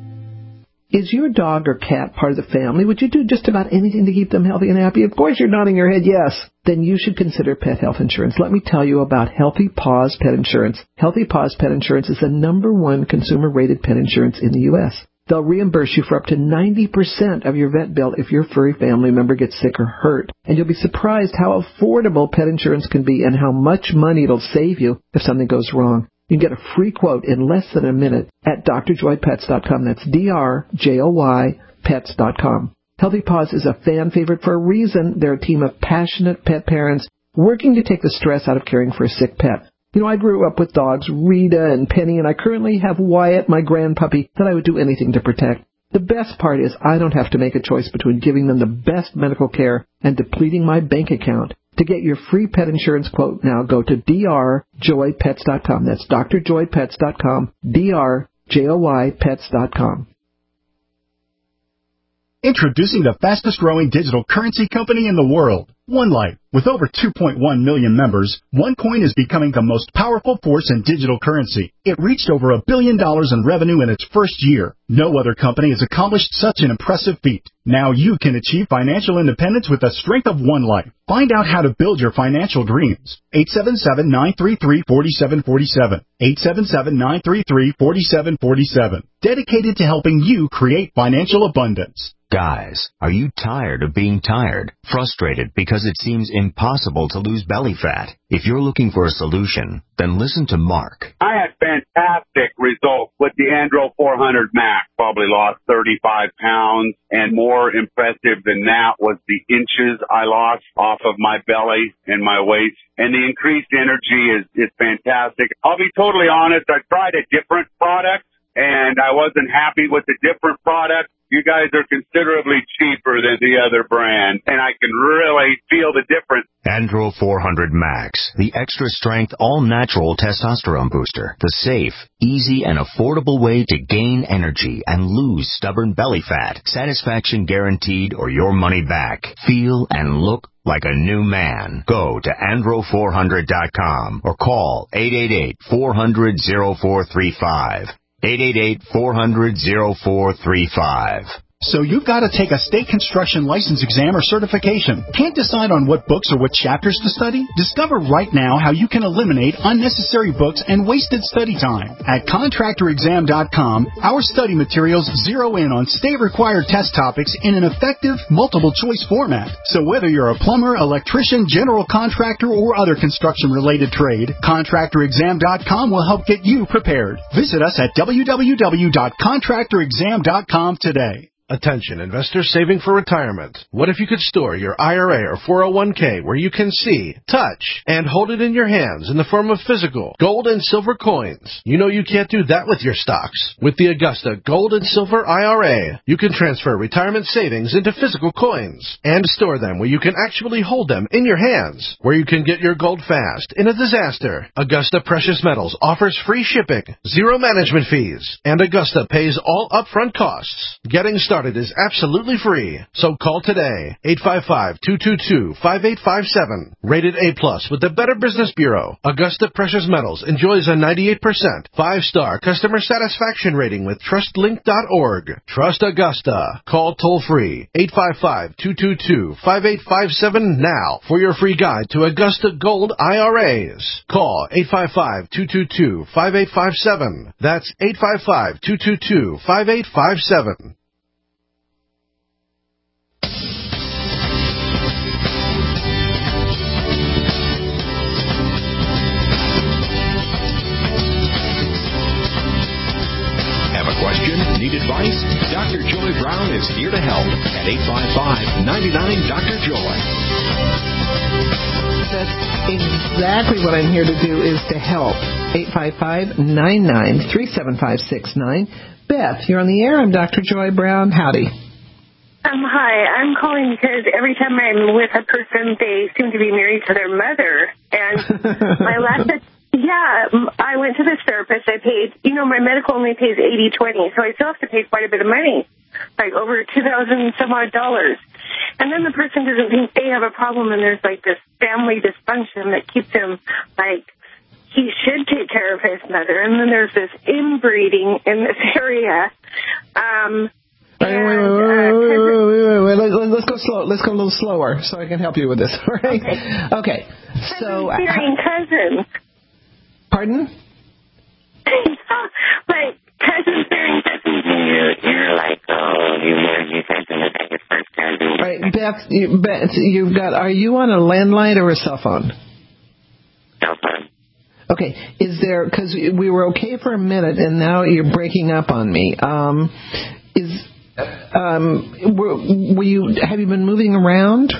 Is your dog or cat part of the family? Would you do just about anything to keep them healthy and happy? Of course, you're nodding your head yes. Then you should consider pet health insurance. Let me tell you about Healthy Paws Pet Insurance. Healthy Paws Pet Insurance is the #1 consumer-rated pet insurance in the U.S. They'll reimburse you for up to 90% of your vet bill if your furry family member gets sick or hurt. And you'll be surprised how affordable pet insurance can be and how much money it'll save you if something goes wrong. You can get a free quote in less than a minute at drjoypets.com. That's DRJOY pets.com. Healthy Paws is a fan favorite for a reason. They're a team of passionate pet parents working to take the stress out of caring for a sick pet. You know, I grew up with dogs, Rita and Penny, and I currently have Wyatt, my grandpuppy, that I would do anything to protect. The best part is I don't have to make a choice between giving them the best medical care and depleting my bank account. To get your free pet insurance quote now, go to drjoypets.com. That's drjoypets.com, drjoypets.com.
Introducing the fastest growing digital currency company in the world, OneLife. With over 2.1 million members, OneCoin is becoming the most powerful force in digital currency. It reached over $1 billion in revenue in its first year. No other company has accomplished such an impressive feat. Now you can achieve financial independence with the strength of OneLife. Find out how to build your financial dreams. 877-933-4747. 877-933-4747. Dedicated to helping you create financial abundance.
Guys, are you tired of being tired? Frustrated because it seems impossible to lose belly fat? If you're looking for a solution, then listen to Mark.
I had fantastic results with the Andro 400 Max. Probably lost 35 pounds, and more impressive than that was the inches I lost off of my belly and my waist. And the increased energy is fantastic. I'll be totally honest, I tried a different product, and I wasn't happy with the different product. You guys are considerably cheaper than the other brand, and I can really feel the difference.
Andro 400 Max, the extra-strength, all-natural testosterone booster. The safe, easy, and affordable way to gain energy and lose stubborn belly fat. Satisfaction guaranteed or your money back. Feel and look like a new man. Go to andro400.com or call 888-400-0435. 888-400-0435.
So you've got to take a state construction license exam or certification. Can't decide on what books or what chapters to study? Discover right now how you can eliminate unnecessary books and wasted study time. At contractorexam.com, our study materials zero in on state-required test topics in an effective, multiple-choice format. So whether you're a plumber, electrician, general contractor, or other construction-related trade, contractorexam.com will help get you prepared. Visit us at www.contractorexam.com today.
Attention, investors saving for retirement. What if you could store your IRA or 401k where you can see, touch, and hold it in your hands in the form of physical gold and silver coins? You know you can't do that with your stocks. With the Augusta Gold and Silver IRA, you can transfer retirement savings into physical coins and store them where you can actually hold them in your hands, where you can get your gold fast in a disaster. Augusta Precious Metals offers free shipping, zero management fees, and Augusta pays all upfront costs. Getting started is absolutely free. So call today, 855-222-5857. Rated A+ with the Better Business Bureau. Augusta Precious Metals enjoys a 98% 5-star customer satisfaction rating with TrustLink.org. Trust Augusta. Call toll-free, 855-222-5857 now for your free guide to Augusta Gold IRAs. Call 855-222-5857. That's 855-222-5857.
Question? Need advice? Dr. Joy Brown is here to help at 855-99-DR-JOY.
That's exactly what I'm here to do, is to help. 855-99-37569. Beth, you're on the air. I'm Dr. Joy Brown. Howdy.
Hi, I'm calling because every time I'm with a person, they seem to be married to their mother. And I went to this therapist. I paid, my medical only pays $80.20, so I still have to pay quite a bit of money, like over $2,000 some odd. And then the person doesn't think they have a problem, and there's like this family dysfunction that keeps him like he should take care of his mother. And then there's this inbreeding in this area.
Wait. Let's go slow. Let's go a little slower so I can help you with this. All right? Okay. So,
cousins.
Pardon?
Like cousins bearing cousins.
you're like, oh, you said something about your first cousin.
Right, Beth, you've got. Are you on a landline or a cell phone?
Cell phone.
Okay, is there, because we were okay for a minute and now you're breaking up on me. Have you been moving around?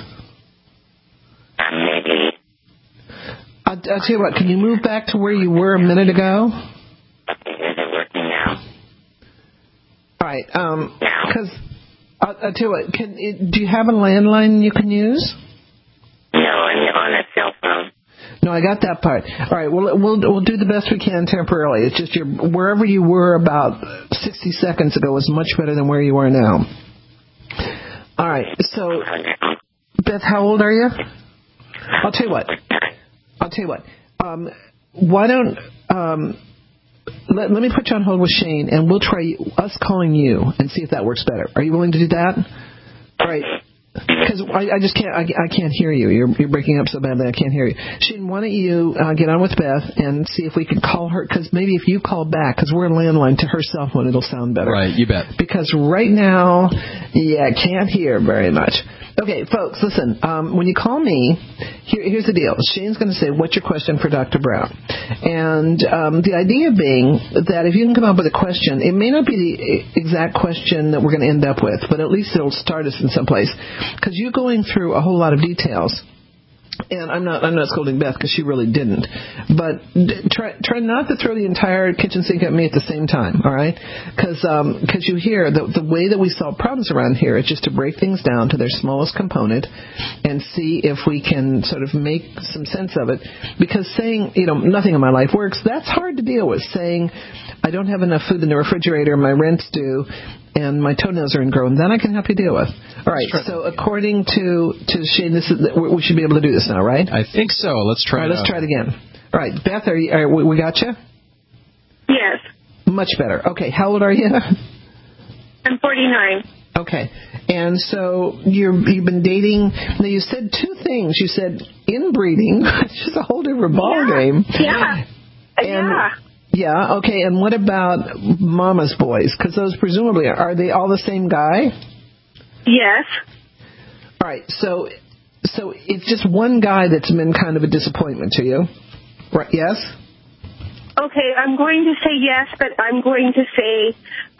Maybe.
I'll tell you what, can you move back to where you were a minute ago?
Okay, is it working now?
All right, because I'll tell you what, do you have a landline you can use?
No, I'm on a cell phone.
No, I got that part. All right, we'll do the best we can temporarily. It's just wherever you were about 60 seconds ago is much better than where you are now. All right, so Beth, how old are you? I'll tell you what. Why don't let me put you on hold with Shane, and we'll try us calling you and see if that works better. Are you willing to do that? All right. Because I just can't. I can't hear you. You're breaking up so badly. I can't hear you. Shane, why don't you get on with Beth and see if we can call her? Because maybe if you call back, because we're a landline, to her cell phone, it'll sound better.
Right. You bet.
Because right now, I can't hear very much. Okay, folks, listen. When you call me, here's the deal. Shane's going to say, "What's your question for Dr. Brown?" And the idea being that if you can come up with a question, it may not be the exact question that we're going to end up with, but at least it'll start us in some place. Because you're going through a whole lot of details. And I'm not scolding Beth because she really didn't. But try not to throw the entire kitchen sink at me at the same time, all right? Because you hear the way that we solve problems around here is just to break things down to their smallest component and see if we can sort of make some sense of it. Because saying, nothing in my life works, that's hard to deal with. Saying, I don't have enough food in the refrigerator, my rent's due, and my toenails are ingrown, then I can help you deal with. All right, so according to Shane, we should be able to do this now, right?
I think so. Let's try it.
Let's try it again. All right, Beth, we got you?
Yes.
Much better. Okay, how old are you?
I'm 49.
Okay, and so you've been dating. Now, you said two things. You said inbreeding, which is a whole different ballgame.
Yeah.
Yeah, okay, and what about mama's boys? Because those presumably, are they all the same guy?
Yes.
All right, so it's just one guy that's been kind of a disappointment to you, right? Yes?
Okay, I'm going to say yes, but I'm going to say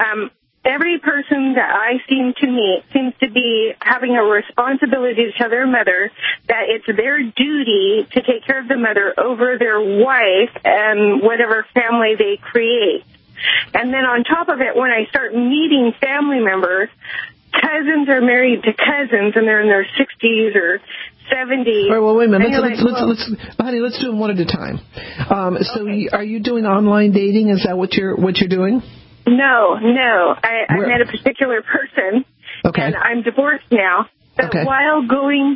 every person that I seem to meet seems to be having a responsibility to tell their mother that it's their duty to take care of the mother over their wife and whatever family they create. And then on top of it, when I start meeting family members, cousins are married to cousins and they're in their 60s or 70s.
All right, well, wait a minute. Honey, let's do them one at a time. So are you doing online dating? Is that what you're doing?
No. I met a particular person, and I'm divorced now. But while going...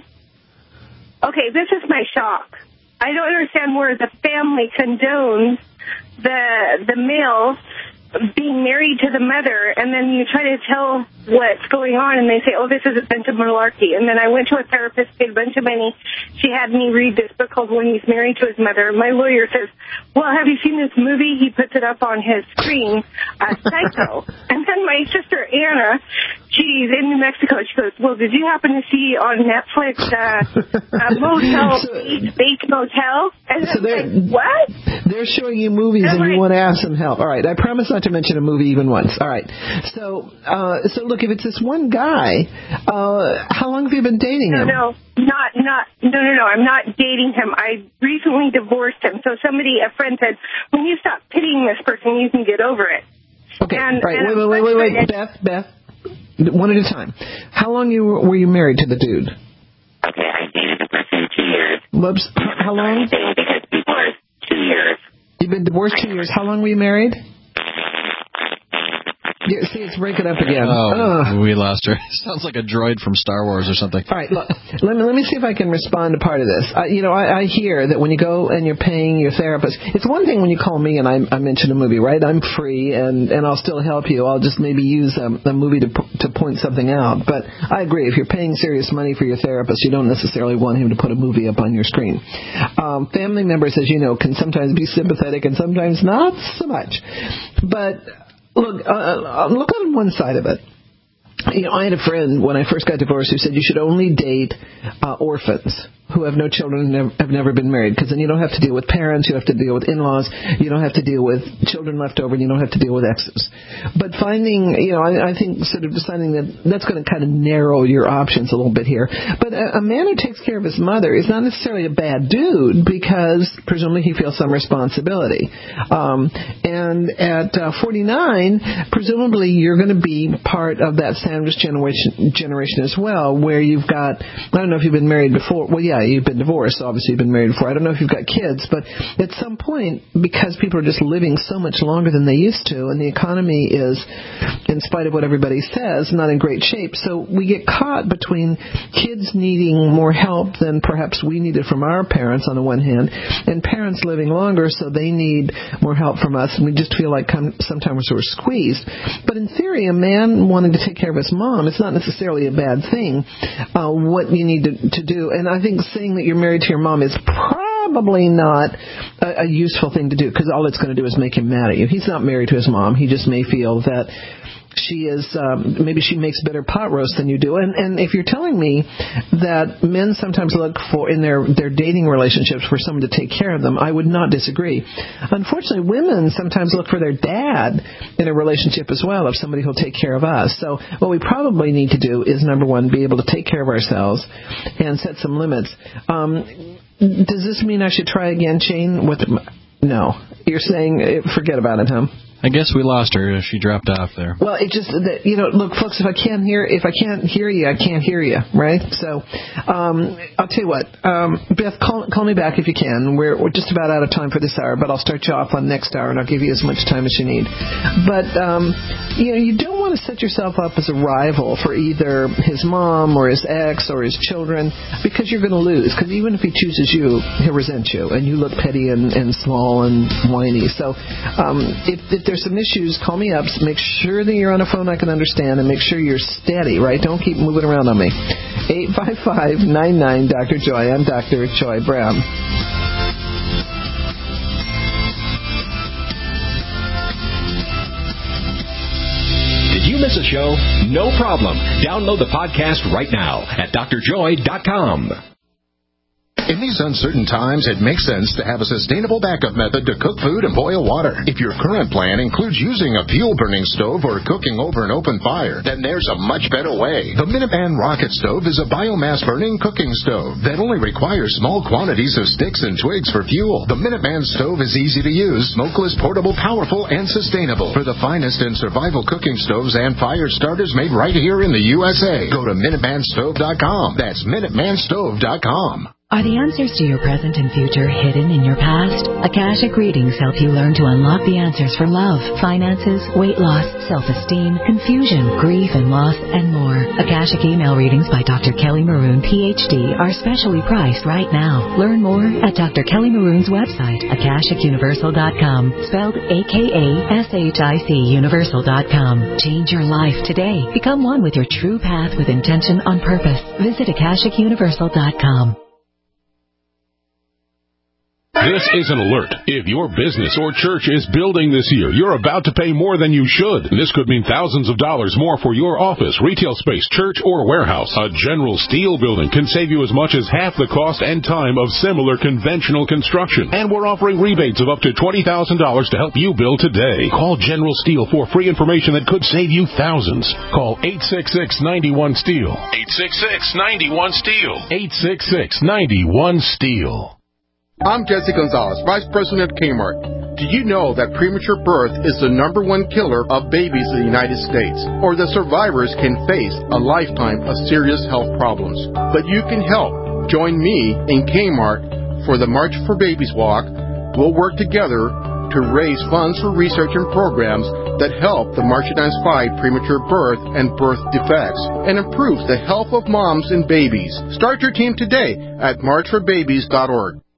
Okay, this is my shock. I don't understand where the family condones the male being married to the mother, and then you try to tell what's going on, and they say, oh, this is a bunch of malarkey. And then I went to a therapist, paid a bunch of money. She had me read this book called When He's Married to His Mother. My lawyer says, well, have you seen this movie? He puts it up on his screen, Psycho. And then my sister, Anna, she's in New Mexico. She goes, well, did you happen to see on Netflix Bake Motel? And
so
like, what?
They're showing you movies and you want to have some help. All right, I promise not to mention a movie even once. All right. So look, if it's this one guy, how long have you been dating him?
No, I'm not dating him. I recently divorced him. So a friend said, when you stop pitying this person, you can get over it.
Okay, wait. Beth, one at a time. How long were you married to the dude?
Okay, I dated the person 2 years.
Whoops. How long?
Because divorced 2 years.
You've been divorced 2 years. How long were you married? Yeah, see, it's breaking up again.
Oh, we lost her. Sounds like a droid from Star Wars or something.
All right, look, let me see if I can respond to part of this. I hear that when you go and you're paying your therapist, it's one thing when you call me and I mention a movie, right? I'm free and I'll still help you. I'll just maybe use a movie to point something out. But I agree, if you're paying serious money for your therapist, you don't necessarily want him to put a movie up on your screen. Family members, as you know, can sometimes be sympathetic and sometimes not so much. But look on one side of it. I had a friend when I first got divorced who said you should only date orphans who have no children and have never been married, because then you don't have to deal with parents, you have to deal with in-laws, you don't have to deal with children left over, and you don't have to deal with exes. But finding, I think sort of deciding that that's going to kind of narrow your options a little bit here. But a man who takes care of his mother is not necessarily a bad dude, because presumably he feels some responsibility. And at 49, presumably you're going to be part of that sandwich generation as well, where you've got, I don't know if you've been married before. Well, yeah, you've been divorced, so obviously you've been married before. I don't know if you've got kids, but at some point, because people are just living so much longer than they used to, and the economy is, in spite of what everybody says, not in great shape, so we get caught between kids needing more help than perhaps we needed from our parents on the one hand, and parents living longer, so they need more help from us, and we just feel like sometimes we're squeezed. But in theory, a man wanting to take care of his mom, it's not necessarily a bad thing, what you need to do. And I think saying that you're married to your mom is probably not a useful thing to do, because all it's going to do is make him mad at you. He's not married to his mom. He just may feel that she is, maybe she makes better pot roast than you do. And if you're telling me that men sometimes look for, in their dating relationships, for someone to take care of them, I would not disagree. Unfortunately, women sometimes look for their dad in a relationship as well, of somebody who'll take care of us. So what we probably need to do is, number one, be able to take care of ourselves and set some limits. Does this mean I should try again, Shane? No. You're saying forget about it, huh?
I guess we lost her. She dropped off there.
Well, it just, look, folks, if I can't hear you, I can't hear you, right? So, I'll tell you what, Beth, call me back if you can. We're just about out of time for this hour, but I'll start you off on next hour, and I'll give you as much time as you need. But, you don't want to set yourself up as a rival for either his mom or his ex or his children, because you're going to lose. Because even if he chooses you, he'll resent you, and you look petty and small and whiny. So, if there's some issues, call me up. Make sure that you're on a phone I can understand, and make sure you're steady, right? Don't keep moving around on me. 855-99-Dr. Joy. I'm Dr. Joy Brown.
Did you miss a show? No problem. Download the podcast right now at drjoy.com.
In these uncertain times, it makes sense to have a sustainable backup method to cook food and boil water. If your current plan includes using a fuel-burning stove or cooking over an open fire, then there's a much better way. The Minuteman Rocket Stove is a biomass-burning cooking stove that only requires small quantities of sticks and twigs for fuel. The Minuteman Stove is easy to use, smokeless, portable, powerful, and sustainable. For the finest in survival cooking stoves and fire starters made right here in the USA, go to MinutemanStove.com. That's MinutemanStove.com.
Are the answers to your present and future hidden in your past? Akashic readings help you learn to unlock the answers for love, finances, weight loss, self-esteem, confusion, grief and loss, and more. Akashic email readings by Dr. Kelly Maroon, Ph.D. are specially priced right now. Learn more at Dr. Kelly Maroon's website, AkashicUniversal.com, spelled AKASHIC Universal.com. Change your life today. Become one with your true path with intention on purpose. Visit AkashicUniversal.com.
This is an alert. If your business or church is building this year, you're about to pay more than you should. This could mean thousands of dollars more for your office, retail space, church, or warehouse. A General Steel building can save you as much as half the cost and time of similar conventional construction. And we're offering rebates of up to $20,000 to help you build today. Call General Steel for free information that could save you thousands. Call 866-91-STEEL. 866-91-STEEL. 866-91-STEEL.
I'm Jesse Gonzalez, Vice President at Kmart. Do you know that premature birth is the #1 killer of babies in the United States, or that survivors can face a lifetime of serious health problems? But you can help. Join me in Kmart for the March for Babies Walk. We'll work together to raise funds for research and programs that help the marginalized fight premature birth and birth defects and improve the health of moms and babies. Start your team today at marchforbabies.org.